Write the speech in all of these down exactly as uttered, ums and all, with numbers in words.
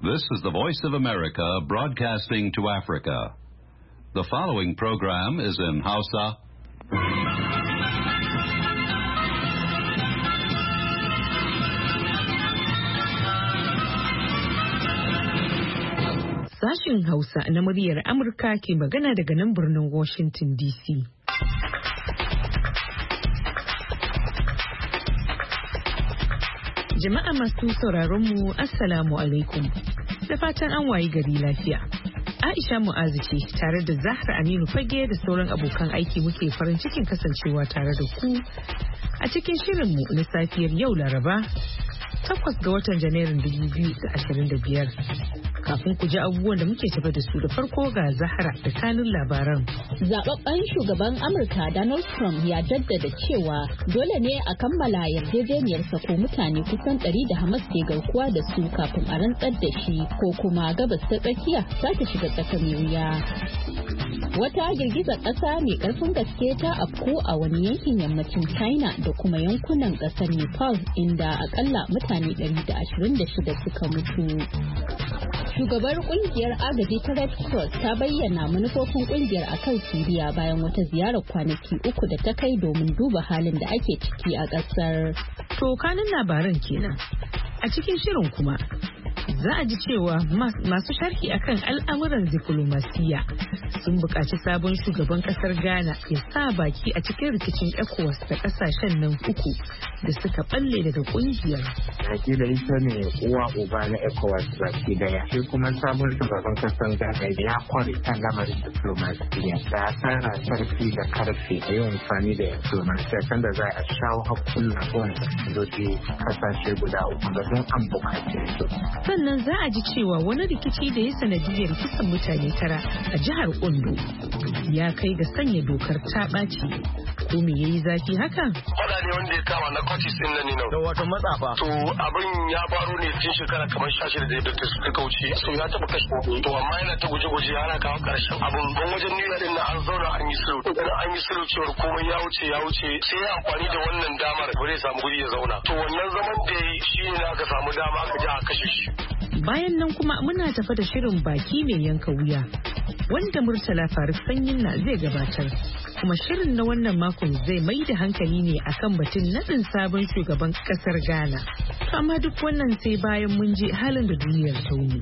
This is the Voice of America broadcasting to Africa. The following program is in Hausa. Sashen Hausa na muryar Amurka ke magana daga nan birnin Washington D C. Jama'a masu sauraron mu Assalamu alaikum. Da fatan an wayi gari lafiya. Aisha Mu'azu ce tare da Zahra Aminu Fage da sauran abokan aiki muke farin cikin kasancewa tare da ku a cikin shirinmu na safiyar yau Laraba takwas ga watan Janairun dubu biyu da ashirin da biyar. Kafin ku ji abubuwan da muke tafa da su da farko ga Zahra da kanun labaran. Zababben shugaban Amurka Donald Trump ya jaddada cewa dole ne a kammala yarjejeniyar sako mutane kusan ɗari da Hamas ke garkuwa da su kafin a rantsar da shi ko kuma gabas ta tsakiya za ta shiga tsaka mai wuya. Wata girgizar ƙasa mai ƙarfin gaske ta afku a wani yankin yammacin China da kuma yankunan ƙasar Nepal inda akalla mutane ɗari da ashirin da shida suka mutu. Shugabar kungiyar agaji ta Red Cross ta bayyana manufofin kungiyar a kan Siriya bayan wata ziyarar kwanaki uku da ta kai domin duba halin da ake ciki a ƙasar. To kanin labaran kenan. A cikin shirin kuma za a ji cewa masu sharhi akan al'amuran diplomasiya sun buƙaci sabon shugaban ƙasar Ghana ya sa baki a cikin rikicin ECOWAS da ƙasashen nan uku da suka balle daga ƙungiyar. Hakila ita ne uwa uba na ECOWAS baki daya. Shi kuma sabon shugaban ƙasar Ghana ya kware kan lamarin diplomasiya da tsara karfi da karfe da yawan amfani da diplomasiya kan da za a shawo hakulan wanda doji kasashe guda uku da don an buƙace su. Sannan za a ji cewa wani rikici da ya sanadiyar kisan mutane tara a jihar Ondo ya kai ga sanya dokar ta ɓaci. Ko me yayi zafi haka? Fada ne wanda ya kama na kwacis din nan ne da wato matsafa. To abin ya faru ne tun shekara kamar sha shida da ta suka wuce. So ya taɓa kashe wani. To amma yana ta guje-guje ana kawo ƙarshen abin. Don wajen nuna din na an zauna an yi sulhu. Idan an yi sulhu cewar komai ya wuce ya wuce sai ya amfani da wannan damar ba zai samu guri ya zauna. To wannan zaman da ya yi shi ne aka samu dama aka ji a kashe shi. Bayan nan kuma muna tafa da shirin baki mai yanka wuya wanda Murtala Faruk Sanyin na zai gabatar. Kuma shirin na wannan makon zai mai da hankali ne akan batun nadin sabon shugaban kasar Ghana. Amma duk wannan sai bayan mun je halin da duniyar ta wuni.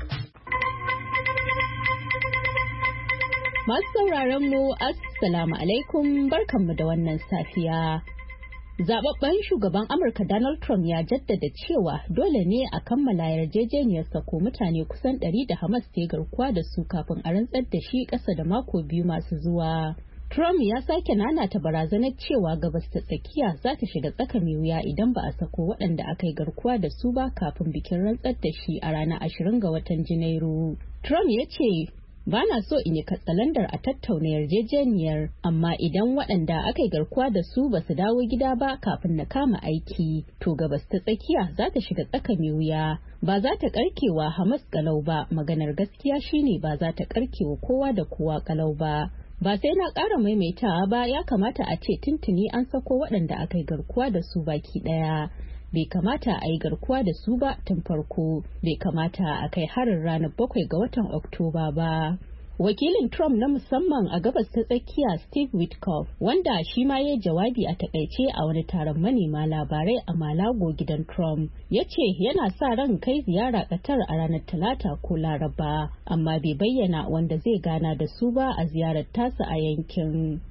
Masu sauraron mu assalamu alaikum barkanmu da wannan safiya. Zababben shugaban Amurka Donald Trump ya jaddada cewa dole ne a kammala yarjejeniyar sako mutane kusan ɗari da Hamas ke garkuwa da su kafin a rantsar da shi ƙasa da mako biyu masu zuwa. Trump ya sake nanata barazanar cewa gabas ta tsakiya za ta shiga tsaka mai wuya idan ba a sako waɗanda aka yi garkuwa da su ba kafin bikin rantsar da shi a ranar ashirin ga watan Janairu. Trump ya ce, ba na so in yi katsalandar a tattauna yarjejeniyar, amma idan waɗanda aka yi garkuwa da su ba su dawo gida ba kafin na kama aiki, to gabas ta tsakiya za ta shiga tsaka mai wuya. Ba za ta karkewa Hamas kalau ba, maganar gaskiya shine ba za ta karkewa kowa da kowa kalau ba. Ba sai na ƙara maimaitawa ba, ya kamata a ce tuntuni an sako waɗanda aka yi garkuwa da su baki ɗaya. Bai kamata a yi garkuwa da su ba tun farko, bai kamata a kai harin ranar bakwai ga watan Oktoba ba. Wakilin Trump na musamman a gabas ta tsakiya Steve Witkoff, wanda shi ma ya jawabi a takaice a wani taron manema labarai a Malago gidan Trump, ya ce yana sa ran kai ziyara Qatar a ranar Talata ko Laraba, amma bai bayyana wanda zai gana da su ba a ziyarar tasa a yankin.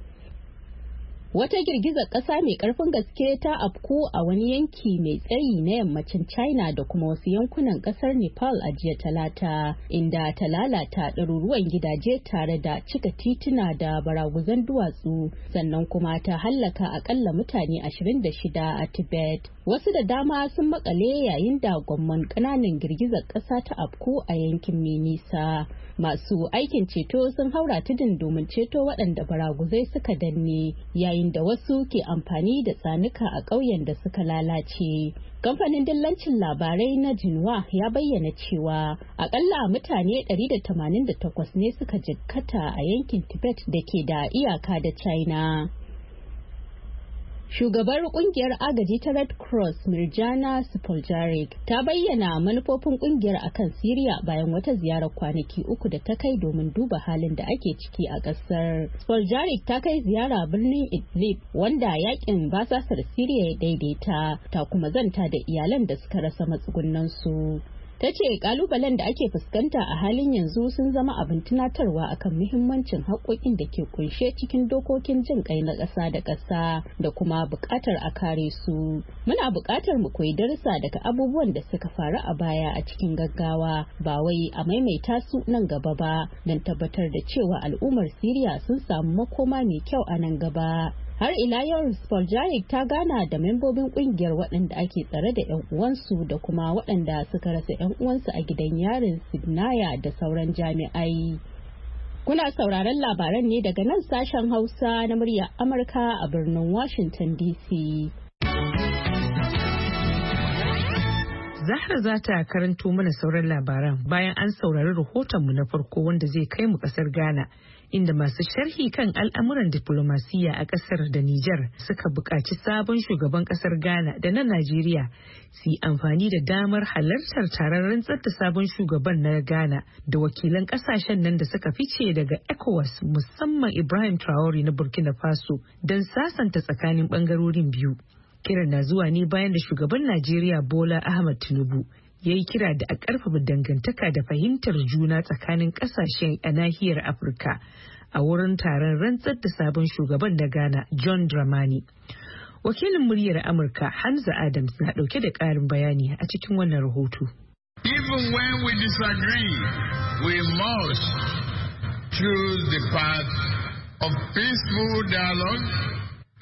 Wata girgizar ƙasa mai ƙarfin gaske ta afku a wani yanki mai tsayi na yammacin China da kuma wasu yankunan ƙasar Nepal a jiya Talata, inda ta lalata ɗaruruwan gidaje tare da cika tituna da baraguzan duwatsu, sannan kuma ta hallaka akalla mutane ashirin da shida a Tibet. Wasu da dama sun makale yayin da gwamman ƙananan girgizar ƙasa ta afku a yankin mai nisa. Masu aikin ceto sun haura tudun domin ceto waɗanda baraguzai suka danne, yayin da wasu ke amfani da tsanuka a ƙauyen da suka lalace. Kamfanin dillancin labarai na Jinwa ya bayyana cewa akalla mutane ɗari da tamanin da takwas ne suka jikkata a yankin Tibet da ke da iyaka da China. Shugabar kungiyar agaji ta Red Cross Mirjana Spoljaric ta bayyana manufofin kungiyar akan Syria bayan wata ziyarar kwanaki uku da ta kai domin duba halin da ake ciki a kasar. Spoljaric ta kai ziyara birnin Idlib wanda yakin basasar Syria ya daidaita, ta kuma zanta da iyalan da suka rasa matsugunan su. Ta ce kalubalen da ake fuskanta a halin yanzu sun zama abin tunatarwa akan muhimmancin haƙoƙin da ke kunshe cikin dokokin jin kai na ƙasa da ƙasa da kuma buƙatar a kare su. Muna buƙatar mu koyi darussa daga abubuwan da suka faru a baya a cikin gaggawa, ba wai a maimaita su nan gaba ba, don tabbatar da cewa al'ummar Syria sun samu makoma mai kyau a nan gaba. Har ila yau Spoljaric ta gana da membobin kungiyar waɗanda ake tsare da 'yan uwansu da kuma waɗanda suka rasa 'yan uwansu a gidan yarin Sidnaya da sauran jami'ai. Kuna sauraron labaran ne daga nan sashen Hausa na muryar Amurka a birnin Washington D C. Zahra za ta karanto mana sauran labaran bayan an saurari rahotonmu na farko wanda zai kai mu kasar Ghana, inda masu sharhi kan al'amuran diplomasiya a kasar da Nijar suka buƙaci sabon shugaban kasar Ghana da na Najeriya su yi amfani da damar halartar taron rantsar da sabon shugaban na Ghana da wakilan kasashen nan da suka fice daga ECOWAS, musamman Ibrahim Traore na Burkina Faso, don sasanta tsakanin bangarorin biyu. Kiran na zuwa ne bayan da shugaban Najeriya Bola Ahmed Tinubu ya yi kira da a ƙarfafa dangantaka da fahimtar juna tsakanin ƙasashen a nahiyar Afirka a wurin taron rantsar da sabon shugaban na Ghana, John Dramani. Wakilin muryar Amurka Hamza Adams na ɗauke da ƙarin bayani a cikin wannan rahoto. Even when we disagree, we must choose the path of peaceful dialogue.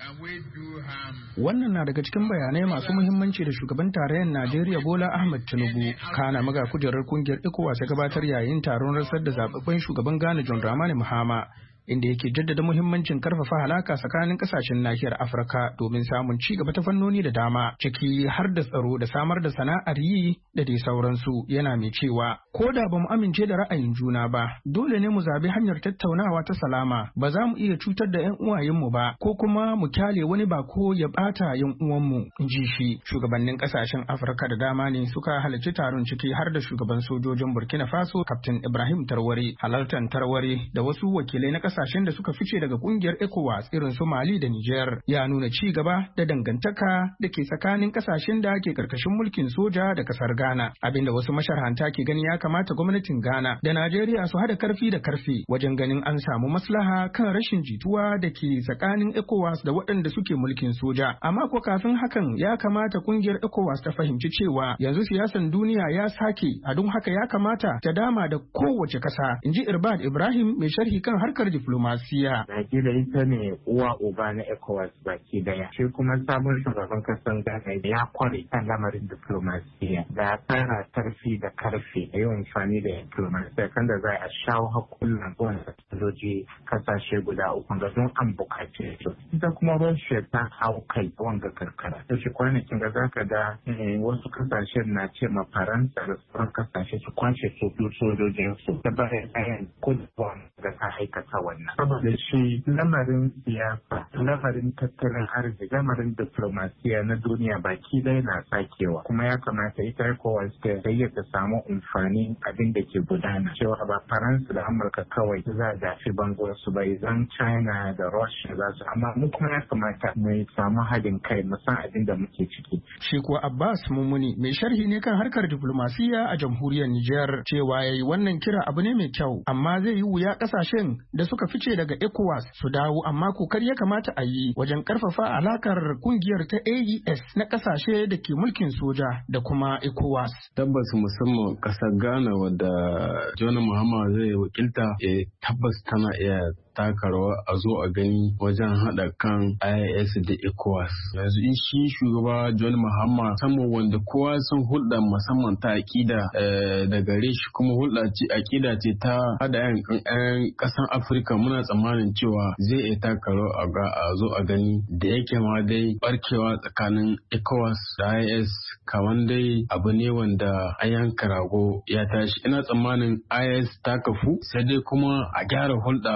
Wannan na daga cikin bayanai masu muhimmanci da shugaban tarayyar Najeriya Bola Ahmed Tinubu kana maga kujerar kungiyar ECOWAS ya gabatar yayin taron rantsar da zababben shugaban Ghana John Dramani Mahama, inda yake jaddada muhimmancin karfafa halaka tsakanin kasashen nahiyar Afirka domin samun ci gaba ta fannoni da dama, ciki har da tsaro da samar da sana'ar yi da dai sauransu. Yana mai cewa ko da ba mu amince da ra'ayin juna ba, dole ne mu zabi hanyar tattaunawa ta salama. Ba za mu iya cutar da 'yan uwayenmu ba ko kuma mu kyale wani bako ya bata 'yan uwanmu, in ji shi. Shugabannin kasashen Afirka da dama ne suka halarci taron, ciki har da shugaban sojojin Burkina Faso Captain Ibrahim Traore. Halartar Traore da wasu wakilai na kasashen da suka fice daga kungiyar ECOWAS irin su Mali da Niger ya nuna ci gaba da dangantaka da ke tsakanin kasashen da ke karkashin mulkin soja da kasar Ghana, abinda wasu masharhanta ke gani ya kamata gwamnatin Ghana da Najeriya su hada karfi da karfi wajen ganin an samu maslaha kan rashin jituwa da ke tsakanin ECOWAS da waɗanda suke mulkin soja. Amma ko kafin hakan ya kamata kungiyar ECOWAS ta fahimci cewa yanzu siyasan duniya ya sake, a don haka ya kamata ta dama da kowace kasa, inji Irbad Ibrahim mai sharhi kan harkar diplomasiya. Najeriya ita ne uwa uba na ECOWAS baki daya. Shi kuma sabon shugaban kasar Ghana ya kware kan lamarin diplomasiya da tsara tarfi da karfe da yawan amfani da diplomasiya kan da za a shawo hakulan wanda sojoji kasashe guda uku ga don an bukace su. Ita kuma Russia ta hau kai wanga karkara. Ta shi kwanakin da zaka ga wasu kasashen na ce ma Faransa da sauran kasashe su kwashe sojojin su ta bayan ayan kudu da ta aikata wannan. Saboda shi lamarin siyasa, lamarin tattalin arziki, lamarin diplomasiya na duniya baki ɗaya na sakewa. Kuma ya kamata ita ECOWAS ta yi ta samu amfani abin da ke gudana. Cewa ba Faransa da Amurka kawai za a dafi bangon su bai zan China da Russia za su, amma mu kuma ya kamata mu samu haɗin kai mu san abin da muke ciki. Shi kuwa Abbas Mumuni mai sharhi ne kan harkar diplomasiya a jamhuriyar Nijar, cewa yayi wannan kira abu ne mai kyau, amma zai yi wuya kasashen da suka fice daga ECOWAS su dawo, amma kokari ya kamata a yi wajen karfafa alakar kungiyar ta A E S na kasashe da ke mulkin soja da kuma ECOWAS. Tabbas musamman kasar Ghana wadda John Mahama zai wakilta, eh, tabbas tana iya taka rawa a zo a gani wajen haɗa kan I A S da ECOWAS. Yanzu in shi shugaba John Mahama saman wanda kowa sun hulɗa musamman ta aƙida da gare shi, kuma hulɗa ce aƙida ce ta haɗa yan ƙasan Afirka, muna tsammanin cewa zai iya taka rawa a zo a gani, da yake ma dai barkewa tsakanin ECOWAS da I A S kaman dai abu ne wanda a yanka rago ya tashi. Ina tsammanin I A S ta kafu, sai dai kuma a gyara hulɗa ta zama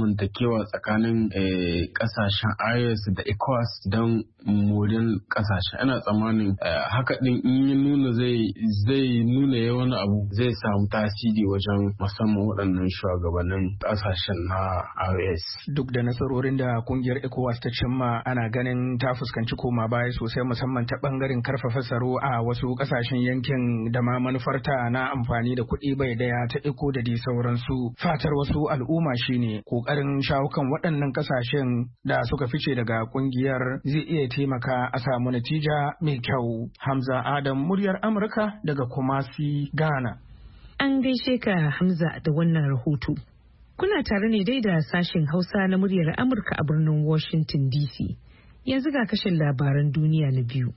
zamantakewa tsakanin kasashen I O S da ECOWAS don morin kasashe. Ana tsammanin haka din in ya nuna zai zai nuna ya wani abu zai samu tasiri wajen musamman waɗannan shugabannin kasashen na I O S. Duk da nasarorin da kungiyar ECOWAS ta cimma, ana ganin ta fuskanci koma baya sosai, musamman ta bangaren karfafa tsaro a wasu kasashen yankin da ma manufarta na amfani da kuɗi bai daya ta iko da dai sauransu. Fatar wasu al'umma shine kokarin shawo kan waɗannan kasashen da suka fice daga kungiyar zai iya taimaka a samu natija mai kyau. Hamza Adam, muryar Amurka daga Kumasi, Ghana. An gaishe ka Hamza da wannan rahoto. Kuna tare ne dai da sashen Hausa na muryar Amurka a birnin Washington D C. Yanzu ga kashin labaran duniya na biyu.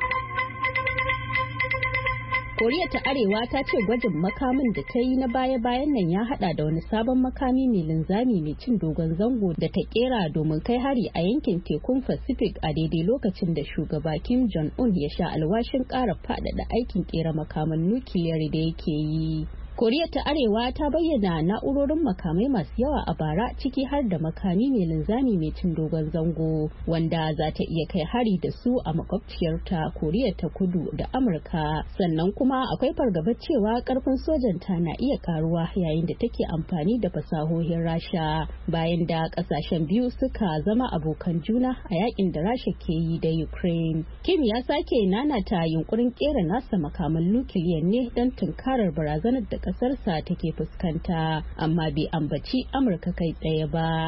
Koriya ta Arewa ta ce gwajin makamin da ta yi na baya-bayan nan ya hada da wani sabon makami mai linzami mai cin dogon zango da ta kera domin kai hari a yankin tekun Pacific a daidai lokacin da shugaba Kim Jong-un ya sha alwashin ƙara faɗaɗa aikin kera makaman nukiliyar da yake yi. Koriya ta Arewa ta bayyana na'urorin makamai masu yawa a bara, ciki har da makami mai linzami mai cin dogon zango wanda za ta iya kai hari da su a makwabciyarta Koriya ta Kudu da Amurka. Sannan kuma akwai fargabar cewa karfin sojanta na iya karuwa yayin da take amfani da fasahohin Rasha bayan da kasashen biyu suka zama abokan juna a yakin da Rasha ke yi da Ukraine. Kim ya sake nanata yunkurin kera nasa makaman nukiliya ne don tunkarar barazanar da kasarsa take fuskanta, amma bai ambaci Amurka kai tsaye ba.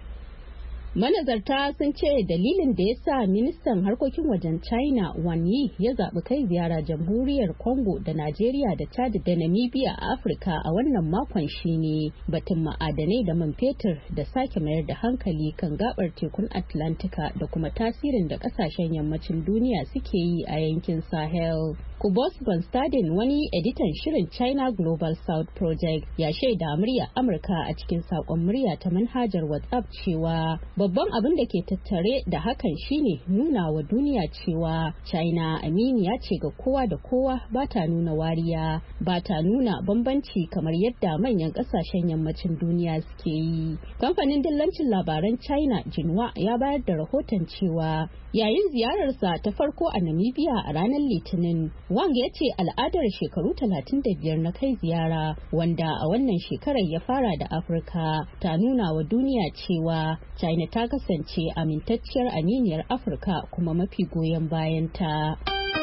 Manazarta sun ce dalilin da ya sa ministan harkokin wajen China Wang Yi ya zaɓi kai ziyara jamhuriyar Congo da Najeriya da Chad da Namibia a Afirka a wannan makon shine batun ma'adanai da man fetur da sake mayar da hankali kan gabar tekun Atlantika da kuma tasirin da kasashen yammacin duniya suke yi a yankin Sahel. Kubos Bonstaden, wani editan shirin China Global South Project, ya shaida murya Amurka a cikin saƙon murya ta manhajar WhatsApp cewa babban abin da ke tattare da hakan shine nuna wa duniya cewa China aminiya ce ga kowa da kowa, ba ta nuna wariya, ba ta nuna bambanci kamar yadda manyan kasashen yammacin duniya suke yi. Kamfanin dillancin labaran China Jinwa ya bayar da rahoton cewa yayin ziyararsa ta farko a Namibia a ranar Litinin, Wang ya ce al'adar shekaru talatin da biyar na kai ziyara, wanda a wannan shekarar ya fara da Afirka, ta nuna wa duniya cewa China ta kasance amintacciyar aminiyar Afirka kuma mafi goyon bayanta.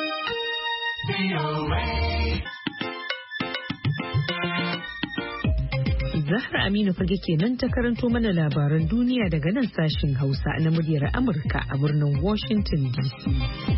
Zahra Aminu Fage kenan ta karanto mana labaran duniya daga nan sashin Hausa na muryar Amurka a birnin Washington D C.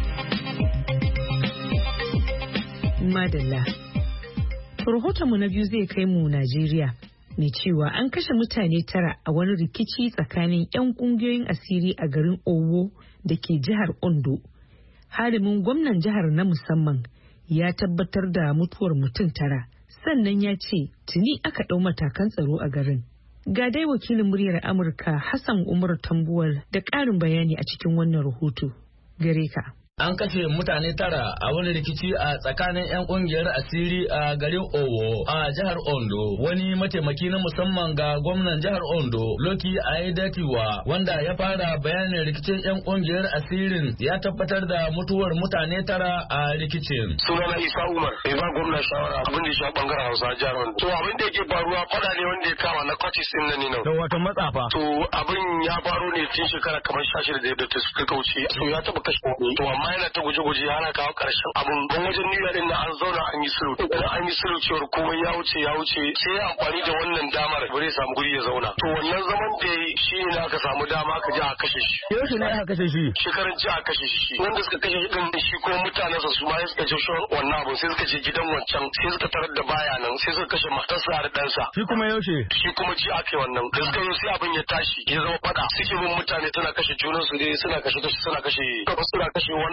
Madalla. Rahotonmu na biyu zai kai mu Najeriya, ne cewa an kashe mutane tara a wani rikici tsakanin 'yan kungiyoyin asiri a garin Owo da ke jihar Ondo. Halimin gwamnan jihar na musamman ya tabbatar da mutuwar mutum tara, sannan ya ce tuni aka ɗau matakan tsaro a garin. Ga dai wakilin muryar Amurka Hassan Umar Tambuwal da ƙarin bayani a cikin wannan rahoto. Gare ka. An kashe mutane tara a wani rikici a tsakanin 'yan kungiyar asiri a garin Owo a jihar Ondo. Wani mataimaki na musamman ga gwamnan jihar Ondo, Loki Aiyedatiwa, wanda ya fara bayanin rikicin 'yan kungiyar asirin, ya tabbatar da mutuwar mutane tara a rikicin. Sunana Isa Umar, bai ba gwamna shawara abin da ya shafi bangaren Hausa jihar Ondo. To abin da yake faruwa fada ne wanda ya kama na kwatis din nan ne nan. Da wata matsafa. To abin ya faru ne tun shekara kamar shashi da da suka kauce. To ya taba kashe wani. To amma yana ta guje-guje ana kawo karshen abun don wajen niyya din na an zauna an yi sulhu idan an yi sulhu cewar komai ya wuce ya wuce sai ya amfani da wannan damar bare samu guri ya zauna to wannan zaman da shi ne aka samu dama aka ji a kashe shi yaushe ne aka kashe shi shekaran ji a kashe shi wanda suka kashe shi din shi kuma mutanensa su ma suka ce shi wannan abun sai suka je gidan wancan sai suka tarar da baya nan sai suka kashe matarsa da ɗansa shi kuma yaushe shi kuma ji aka yi wannan da suka yi sai abin ya tashi ya zama fada suke bin mutane tana kashe junansu dai suna kashe suna kashe suna kashe wannan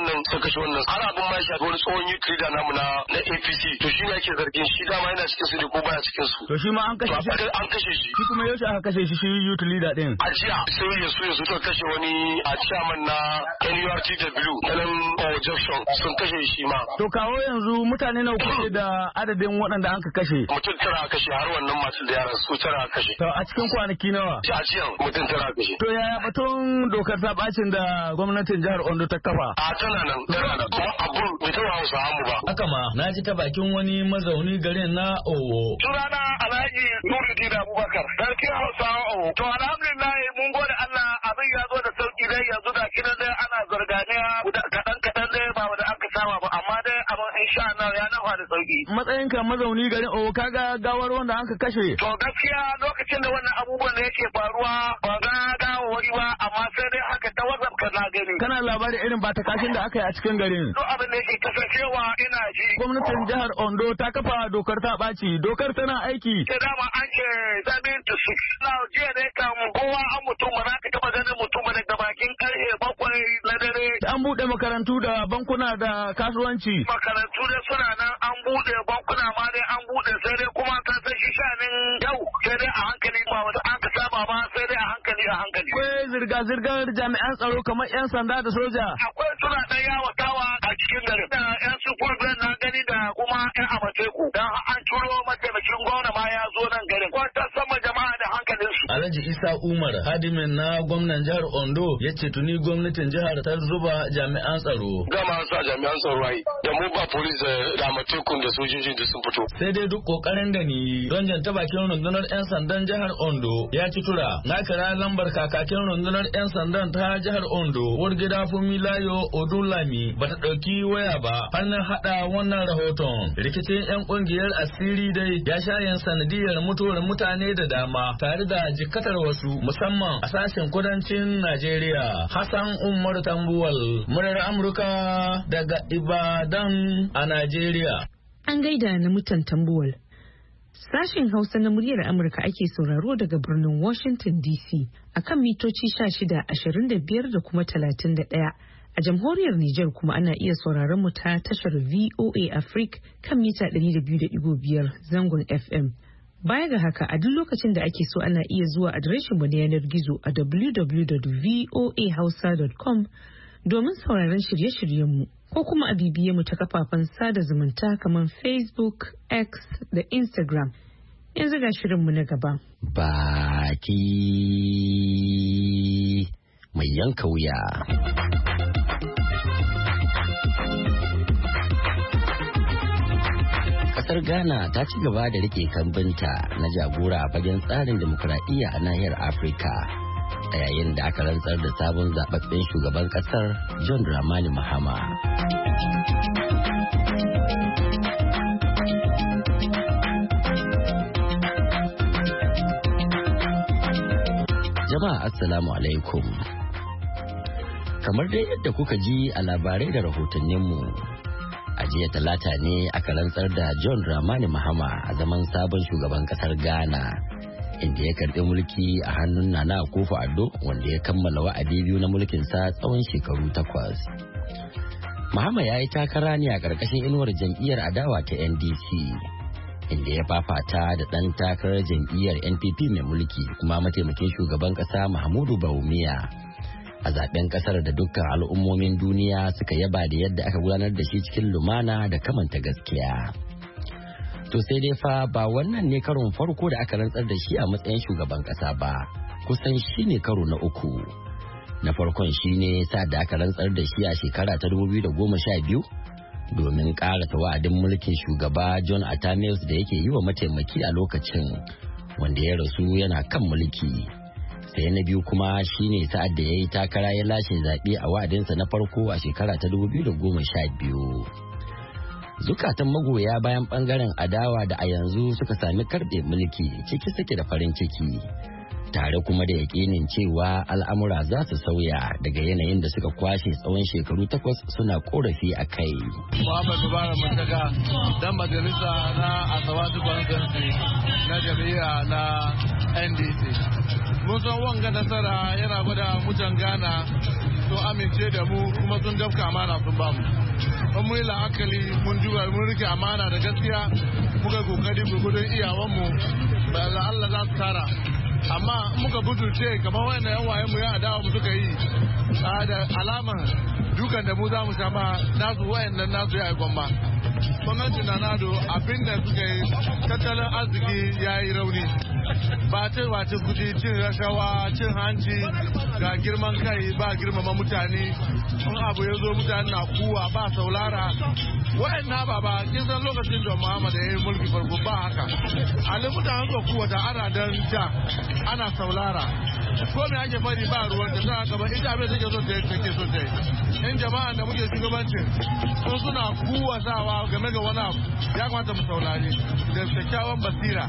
wannan suka kashe wannan har abin ma ya shafi wani tsohon youth leader namu na na A P C to shi ne ake zargin shi dama yana cikin su ne ko baya cikin su to shi ma an kashe shi an kashe shi shi kuma yaushe aka kashe shi shi youth leader din a jiya sai ya su ya su suka kashe wani a chairman na N U R T W na nan junction sun kashe shi ma to kawo yanzu mutane nawa kuke da adadin waɗanda an ka kashe mutum tara kashe har wannan masu da yaran su tara kashe to a cikin kwanaki nawa a jiya mutum tara kashe to yaya batun dokar ta bacin da gwamnatin jihar Ondo ta kafa a tana nan tana nan kuma abun bai taba Hausa mu ba haka ma na ji ta bakin wani mazauni garin na Owo sunana Alhaji Nuruddin Abubakar sarkin Hausa Owo to alhamdulillah mun gode Allah abin ya zo da sauki dai yanzu da kidan dai ana zarganiya kadan kadan dai ba wanda aka saba ba amma dai abin insha Allah ya nafa da sauki matsayinka mazauni garin Owo kaga gawar wanda an ka kashe to gaskiya lokacin da wannan abubuwan da yake faruwa ba ga gawari ba amma sai dai haka ta WhatsApp ka na gani kana labarin irin ba ta kashin da aka yi a cikin garin to abin da yake kasancewa ina ji gwamnatin jihar Ondo ta kafa dokar ta ɓaci dokar tana aiki sai dama an ce seven to six na jiya dai kan kowa an mutum ba za ka taba ganin mutum ba daga bakin karfe bakwai na dare an buɗe makarantu da bankuna da kasuwanci makarantu da suna nan an buɗe bankuna ma dai an buɗe sai dai kuma ka san shi shanin yau sai dai a hankali ba wanda an ka saba ba sai dai a hankali a hankali akwai zirga-zirgar jami'an tsaro kamar 'yan sanda da soja akwai suna ɗan yawatawa a cikin garin da 'yan sufur na gani da kuma 'yan amateku dan an turo mataimakin gwamna ma ya zo nan garin ko ta sama jama'a da hankalin su Alhaji Isa Umar hadimin na gwamnan jihar Ondo ya ce tuni gwamnatin jihar ta zuba jami'an tsaro gama sa jami'an tsaro ai da mu ba police da amatekun da sojojin da sun fito sai dai duk kokarin da ni don janta bakin rundunar 'yan sandan jihar Ondo ya ci tura na kira lambar kakakin rundunar 'yan sandan ta jihar Ondo Wargida Fumilayo Odulami bata dauki waya ba hannun hada wannan rahoton rikicin 'yan kungiyar asiri dai ya shayin sanadiyar mutuwar mutane da dama tare da jikatar wasu musamman a sashen kudancin Najeriya Hassan Umar Tambuwal murar Amurka daga Ibadan a Najeriya an gaida na mutan Tambuwal. Sashin Hausa na muryar Amurka ake sauraro daga birnin Washington D C a kan mitoci shida, ashirin da biyar da kuma talatin da ɗaya. A jamhuriyar Nijar kuma ana iya sauraron mu ta tashar V O A Africa kan mita ɗari da biyu da ɗigo biyar zangon F M. Baya ga haka a duk lokacin da ake so ana iya zuwa adireshin mu na yanar gizo a w w w dot voa hausa dot com domin sauraron shirye-shiryen mu. Ko kuma a bibiye mu ta kafafen sada zumunta kamar Facebook, X da Instagram. Yanzu ga shirinmu na gaba. Baki mai yanka wuya. Kasar Ghana ta ci gaba da rike kambinta na jagora a fagen tsarin demokuraɗiyya a nahiyar Afirka. A yayin da aka rantsar da sabon zababben shugaban kasar John Dramani Mahama. Jama'a assalamu alaikum. Kamar dai yadda kuka ji a labarai da rahotanninmu, a jiya talata ne aka rantsar da John Dramani Mahama a zaman sabon shugaban kasar Ghana. Inda ya karɓi mulki a hannun Nana Akufo-Addo wanda ya kammala wa'adi biyu na mulkinsa tsawon shekaru takwas. Mahama ya yi takara ne a ƙarƙashin inuwar jam'iyyar adawa ta N D C, inda ya fafata da ɗan takarar jam'iyyar N P P mai mulki kuma mataimakin shugaban ƙasa Mahmudu Bawumia a zaben ƙasar da dukkan al'ummomin duniya suka yaba da yadda aka gudanar da shi cikin lumana da kamanta gaskiya. To sai dai fa ba wannan ne karon farko da aka rantsar da shi a matsayin shugaban kasa ba, kusan shi ne karo na uku. Na farkon shi ne sa da aka rantsar da shi a shekara ta dubu biyu da goma sha biyu domin ƙarasa wa'adin mulkin shugaba John Atta Mills da yake yi wa mataimaki a lokacin wanda ya rasu yana kan mulki. Sai na biyu kuma shi ne sa'ad da ya yi takara ya lashe zaɓe a wa'adinsa na farko a shekara ta dubu biyu da goma sha biyu. Zukatan magoya bayan bangaren adawa da a yanzu suka sami karbe mulki ciki suke da farin ciki tare kuma da yakinin cewa al'amura za su sauya daga yanayin da suka kwashe tsawon shekaru takwas suna korafi a kai. Muhammad Mubarak Mutaka dan majalisa na Asawatu Constituency na jami'a na N D C. Mun san wanga nasara yana gwada mutan Ghana sun amince da mu kuma sun dafka amana sun ba mu. Ban mu yi la'akali mun duba mun rike amana da gaskiya muka kokari gurgudun iyawanmu ba Allah za su tara. Amma muka budurce kamar wayannan yan wayen mu ya adawa mu suka yi da alaman dukan da mu za mu sha ma nasu wayannan nasu ya yi gwamma. Gwamnati na nado abin da suka yi tattalin arziki ya yi rauni. Ba ce wace kudi cin rashawa cin hanci ga girman kai ba girmama mutane in abu ya zo mutane na kuwa ba saulara wa'annan ba ba kin san lokacin da Muhammad ya yi mulki farko ba haka alin mutanen ko kuwa da ana dan ja ana saulara ko me ake fari ba ruwan da ta gaba ita abin take so ta yi take so ta yi in jama'a da muke shugabancin sun suna kuwa sawa game ga wani abu ya kamata mu saurari da kyakkyawan basira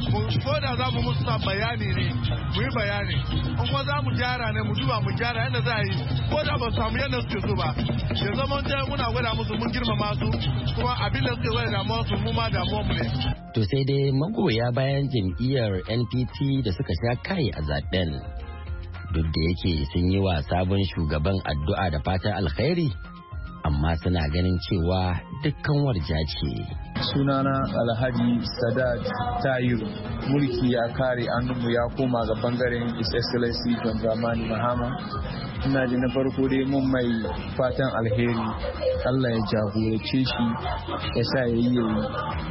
ko da za mu musu sa bayani ne mu yi bayani in kuma za mu gyara ne mu duba mu gyara yadda za a yi ko da ba samu yadda suke so ba ya zama ta muna gwada musu mun girmama su kuma abin da suke gwada damuwa su mu ma damuwa mu ne. To sai dai magoya bayan jam'iyyar N P P da suka sha kai a zaben duk da yake sun yi wa sabon shugaban addu'a da fatan alkhairi amma suna ganin cewa dukkan warja ce. Sunana Alhaji Sadat Tayiru, mulki ya kare annunmu ya koma ga bangaren His Excellency John Dramani Mahama. Ina ji na farko dai mun mai fatan alheri, Allah ya jagorace shi ya sa ya yi yayi.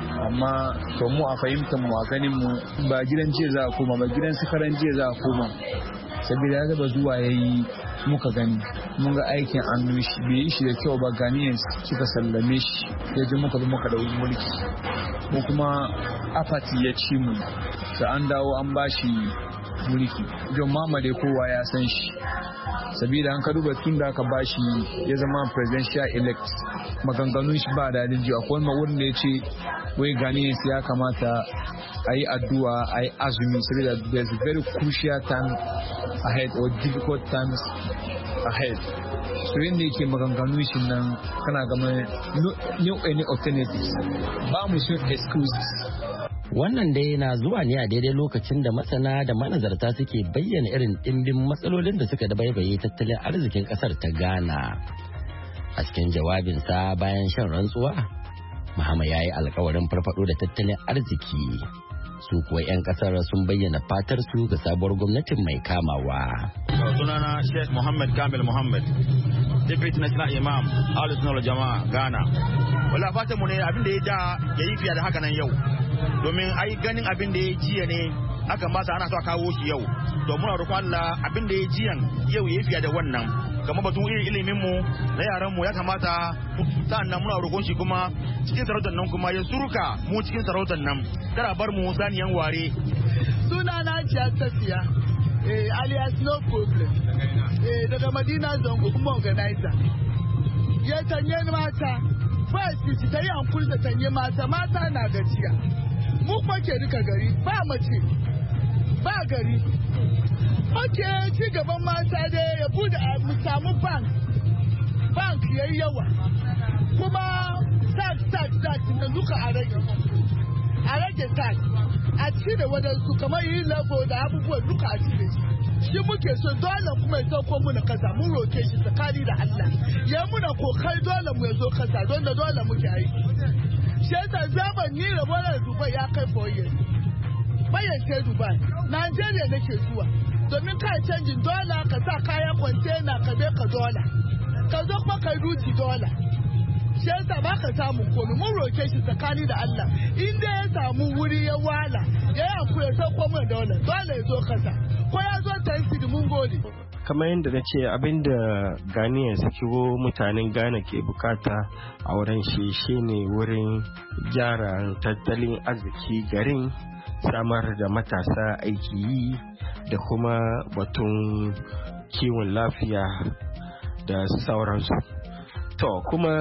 Amma to mu a fahimtar mu a ganin mu ba gidan jiya za a koma ba gidan sakaran jiya za a koma. Saboda ya gaba zuwa ya yi muka gani mun ga aikin annu shi bai yi shi da kyau ba Ghanaians suka sallame shi ya ji muka zo muka da mulki ko kuma apathy ya ci mu da an dawo an bashi mulki John Mahama dai kowa ya san shi saboda an ka duba tun da aka bashi ya zama presidential elect maganganun shi ba dadin ji akwai wani wurin da ya ce wai Ghanaians ya kamata a yi addu'a a yi azumi saboda there's a very crucial time ahead or difficult times ahead so yadda yake maganganu shi nan kana gama no any alternatives ba mu sun excuses. Wannan dai na zuwa ne a daidai lokacin da masana da manazarta suke bayyana irin ɗimbin matsalolin da suka dabaibaye tattalin arzikin ƙasar ta Ghana. A cikin jawabinsa bayan shan rantsuwa, Mahama ya yi alkawarin farfado da tattalin arziki. Su kuwa 'yan kasar sun bayyana fatar su ga sabuwar gwamnatin mai kamawa. Sunana Sheikh Muhammad Kamil Muhammad, Deputy National Imam, Ahlus Sunnah wal Jama'a, Ghana. Wala fatan mu ne abin da ya da ya yi fiye da haka nan yau. Domin ai ganin abin da ya jiya ne aka masa ana so a kawo shi yau. To muna roƙon Allah abin da ya jiyan yau ya yi fiye da wannan. Kamar batun irin ilimin mu na yaran mu ya kamata sa'annan muna roƙon shi kuma cikin sarautar nan kuma ya suruka mu cikin sarautar nan kada bar mu saniyan ware. Suna na Jiya Safiya eh alias no problem eh daga Madina Zango kuma organizer ya tanye mata ba su ta yi hankuli da tanye mata mata na gajiya mu kuma ke duka gari ba mace ba gari. Ok, ci gaban mata dai ya bude mu samu bank bank yayi yawa kuma tax tax tax da duka a rage a rage tax a cire wadansu kamar yi labo da abubuwan duka a cire shi muke so dole kuma ya sauko muna kasa mun roke shi tsakani da Allah ya muna kokari dole mu ya zo kasa don da dole muke aiki shi yasa zaban ni rabo da Dubai ya kai four years bayan sai Dubai Najeriya nake zuwa domin kai canjin dola ka sa kayan kwantena ka bai ka dola ka zo kuma ka ruci dola shi yasa ba ka samu komai mun roke shi tsakani da Allah in da ya samu wuri ya wala ya yi aku ya sauko mun dola dola ya zo kasa ko ya zo tansidi mun gode. Kamar yadda na ce abinda Ghanaians kiwo mutanen Ghana ke bukata a wurin shi shine wurin gyara tattalin arziki garin samar da matasa aiki yi da kuma batun kiwon lafiya da sauransu. To kuma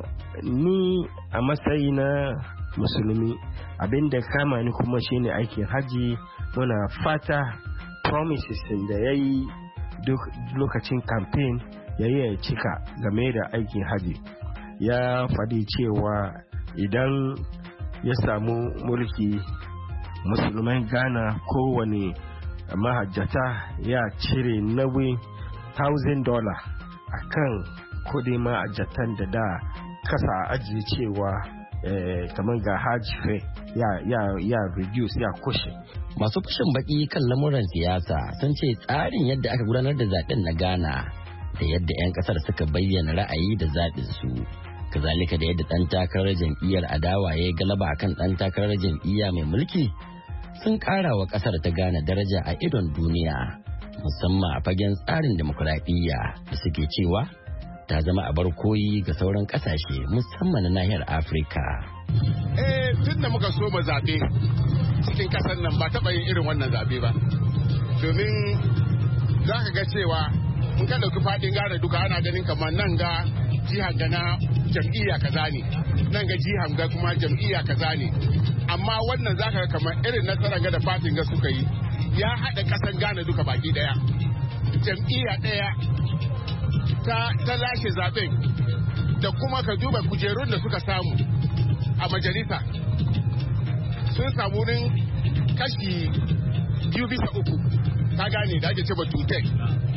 ni a matsayi na musulmi abinda kama ni kuma shine aikin haji muna fata promises da ya yi duk lokacin campaign ya yi cika game da aikin haji. Ya faɗi cewa idan ya samu mulki musulman Ghana kowane mahajjata ya cire nauyin thousand dollar akan kudi ma a jatan da da kasa ajiye cewa eh, kamar ga hajji ya, ya, ya reduce ya kushe. Masu fashin baki kan lamuran siyasa sun ce tsarin yadda aka gudanar da zaben na Ghana da yadda 'yan kasar suka bayyana ra'ayi da zaɓin su, kazalika da yadda ɗan takarar jam'iyyar adawa ya galaba akan ɗan takarar jam'iyya mai mulki sun ƙara wa ƙasar ta Ghana daraja a idon duniya, musamman a fagen tsarin demokuraɗiyya da suke cewa ta zama abar koyi ga sauran ƙasashe musamman na nahiyar Afirka. Eh, tun da muka so mu zaɓe cikin ƙasar nan ba taɓa yin irin wannan zaɓe ba, domin za ka ga cewa in ka ɗauki faɗin Ghana duka ana ganin kamar nan ga jihar gana jam'iyya kaza ne, nan ga jihar ga kuma jam'iyya kaza ne, amma wannan za ka ga kamar irin nasarar ga da fatin ga suka yi ya haɗa ƙasar Ghana duka baki ɗaya, jam'iyya ɗaya ta, ta lashe zaɓen, da kuma ka duba kujerun da suka samu a majalisa sun samu wurin kashi biyu bisa uku, ta gane da ake ce ba tutek.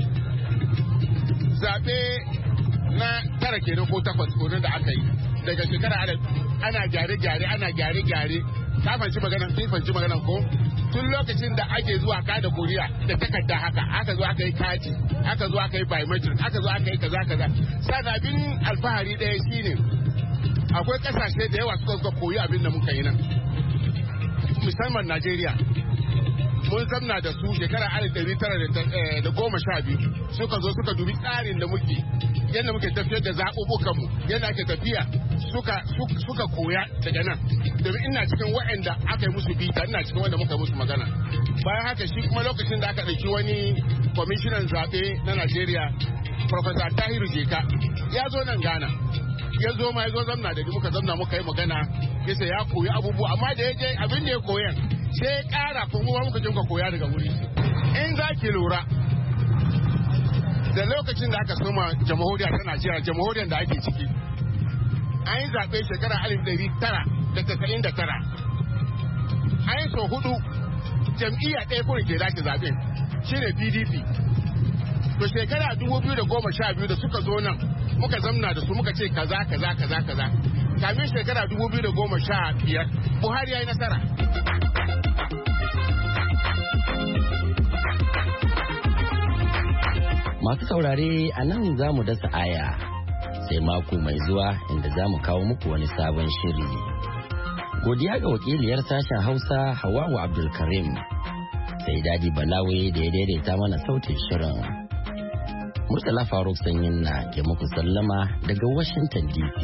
Zaɓe na tara kenan ko takwas konan da aka yi daga shekara ana gyare-gyare ana gyare-gyare, ta fanci maganan sun fanci maganan ko tun lokacin da ake zuwa kada kuriya da takarda haka aka zo aka yi kati aka zo aka yi biometric aka zo aka yi kaza kaza. Sana abin alfahari ɗaya shine akwai kasashe da yawa suka suka koyi abin da muka yi nan, musamman Najeriya. Mun zamna da su shekara alif ɗari tara da goma sha biyu suka zo suka dubi tsarin da muke yadda muke tafiyar da zaɓuɓɓukanmu yadda ake tafiya suka suka koya daga nan, domin ina cikin waɗanda aka yi musu bita, ina cikin wanda muka yi musu magana. Bayan haka shi kuma lokacin da aka ɗauki wani kwamishinan zaɓe na Najeriya, Professor Tahiru Jeka ya zo nan Ghana, ya zo ma ya zo zamna da muka zamna muka yi magana, ya ya koyi abubuwa, amma da ya je abin da ya koyan sai ya ƙara kuma muka jinka koya daga wuri. In za ki lura da lokacin da aka soma jamhuriya ta Najeriya, jamhuriyar da ake ciki, an yi zaɓe shekara alif ɗari tara da tasa'in da tara, an yi so hudu jam'iyya ɗaya kuma ke dace zaɓen shine P D P. To shekara dubu biyu da goma sha biyu da suka zo nan muka zamna da su muka ce kaza kaza kaza kaza, kamin shekara dubu biyu da goma sha biyar Buhari ya yi nasara. Masu saurare a nan za mu dasa aya sai mako mai zuwa inda za mu kawo muku wani sabon shiri. Godiya ga wakiliyar sashen Hausa Hawawa Abdulkarim, sai Dadi Balawe da ya daidaita mana sautin shirin. Murtala Faruk Sanyin na ke muku sallama daga Washington D C.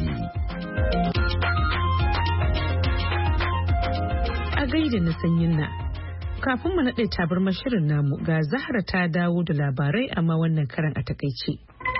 A gaida na Sanyin na. Kafin mu naɗe tabarmar shirin namu ga Zahra ta dawo da labarai amma wannan karan a takaice.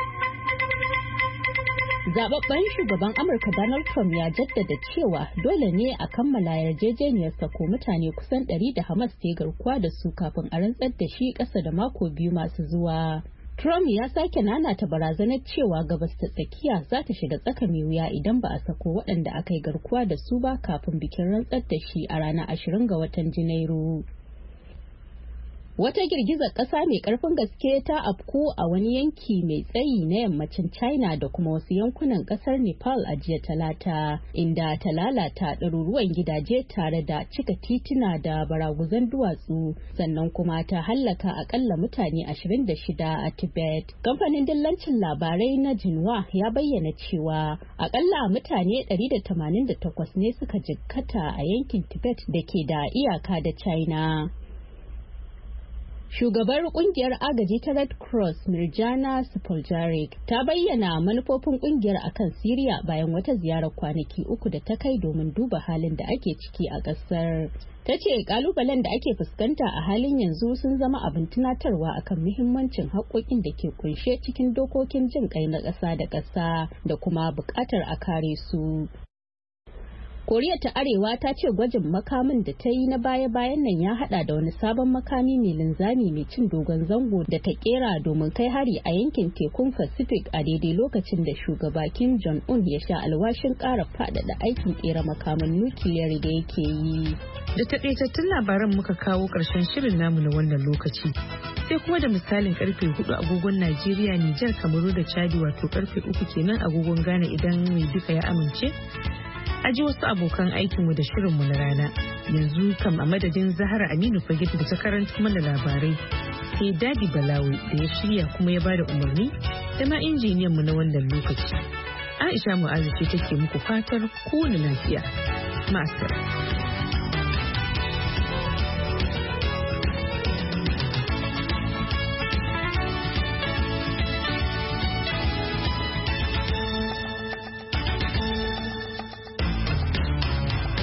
Zababben shugaban Amurka Donald Trump ya jaddada cewa dole ne a kammala yarjejeniyar sako mutane kusan ɗari da Hamas ta garkuwa da su kafin a rantsar da shi ƙasa da mako biyu masu zuwa. Trump ya sake nanata barazanar cewa gabas ta tsakiya za ta shiga tsaka mai wuya idan ba a sako waɗanda aka yi garkuwa da su ba kafin bikin rantsar da shi a ranar ashirin ga watan Janairu. Wata girgizar ƙasa mai ƙarfin gaske ta afku a wani yanki mai tsayi na yammacin China da kuma wasu yankunan ƙasar Nepal a jiya Talata, inda ta lalata ɗaruruwan gidaje tare da cika tituna da baraguzan duwatsu, sannan kuma ta hallaka akalla mutane ashirin da shida a Tibet. Kamfanin dillancin labarai na Xinhua ya bayyana cewa akalla mutane ɗari da tamanin da takwas ne suka jikkata a yankin Tibet da ke da iyaka da China. Shugabar kungiyar agaji ta Red Cross Mirjana Spoljaric ta bayyana manufofin kungiyar akan Syria bayan wata ziyarar kwanaki uku da ta kai domin duba halin da ake ciki a ƙasar. Ta ce kalubalen da ake fuskanta a halin yanzu sun zama abin tunatarwa akan muhimmancin haƙoƙin da ke kunshe cikin dokokin jin ƙai na ƙasa da ƙasa da kuma buƙatar a kare su. Koriya ta Arewa ta ce gwajin makamin da ta yi na baya-bayan nan ya hada da wani sabon makami mai linzami mai cin dogon zango da ta kera domin kai hari a yankin tekun Pacific a daidai lokacin da shugaba Kim Jong-un ya sha alwashin ƙara faɗaɗa aikin kera makaman nukiliyar da yake yi. Da taƙaitattun labaran muka kawo ƙarshen shirin namu na wannan lokaci. sai kuma da misalin karfe hudu agogon Najeriya, Nijar, Kamaru da Chadi wato karfe uku kenan agogon Ghana idan mai duka ya amince. Aji wasu abokan aikinmu da shirinmu na rana. Yanzu kam a madadin Zahara Aminu Fage da ta karanta mana labarai. Sai Dadi Balawi da ya shirya kuma ya bada umarni da ma injiniyanmu na wannan lokaci. Aisha Mu'azu ce take muku fatar kowane lafiya. Ma'asara.